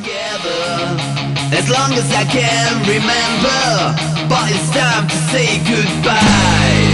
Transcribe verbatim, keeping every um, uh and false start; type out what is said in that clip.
together as long as I can remember, but it's time to say goodbye.